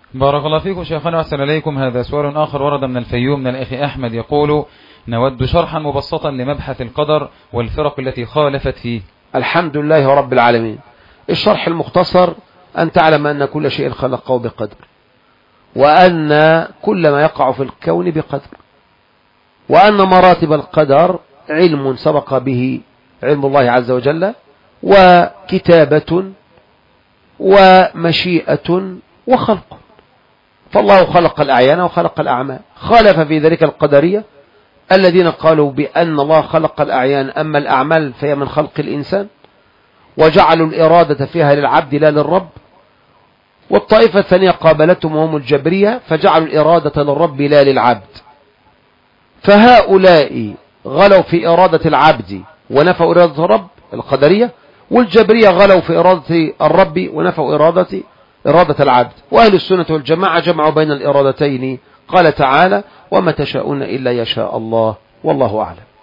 بارك الله فيكم شيخنا وأحسن إليكم. هذا سؤال آخر ورد من الفيوم من الأخ أحمد يقول: نود شرحا مبسطا لمبحث القدر والفرق التي خالفت فيه. الحمد لله رب العالمين. الشرح المختصر: أن تعلم أن كل شيء خلقه بقدر، وأن كل ما يقع في الكون بقدر، وأن مراتب القدر علم سبق به علم الله عز وجل، وكتابة ومشيئة وخلق. فالله خلق الأعيان وخلق الأعمال. خالف في ذلك القدرية الذين قالوا بأن الله خلق الأعيان، أما الأعمال فهي من خلق الإنسان، وجعلوا الإرادة فيها للعبد لا للرب. والطائفة الثانية قابلتهم وهم الجبرية، فجعلوا الإرادة للرب لا للعبد. فهؤلاء غلوا في إرادة العبد ونفوا إرادة الرب القدرية، والجبرية غلوا في إرادة الرب ونفوا إرادة العبد. وأهل السنة والجماعة جمعوا بين الإرادتين. قال تعالى: وما تشاءون إلا يشاء الله، والله أعلم.